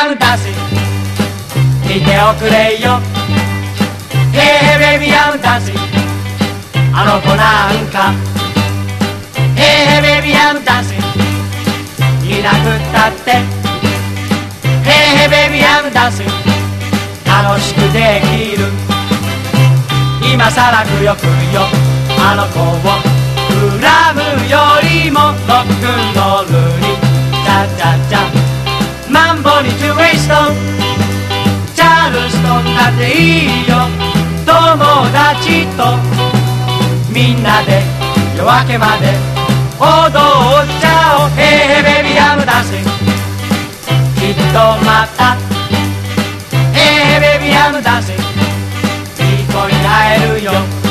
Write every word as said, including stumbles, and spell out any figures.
アムダンス見ておくれよ。ヘイヘイベイビーアムダンスあの子なんか。ヘイヘイベイビーアムダンスいなくったって。ヘイヘイベイビーアムダンス楽しくできる。今さらくよくよあの子をクラブよりもロックンロールにチャチャチャマンボにトゥウェイストチャールストンだっていいよ。友達とみんなで夜明けまで踊っちゃおう。ヘイヘイベイビーアムダンスきっとまたヘイヘイベイビーアムダンスいい子になえるよ。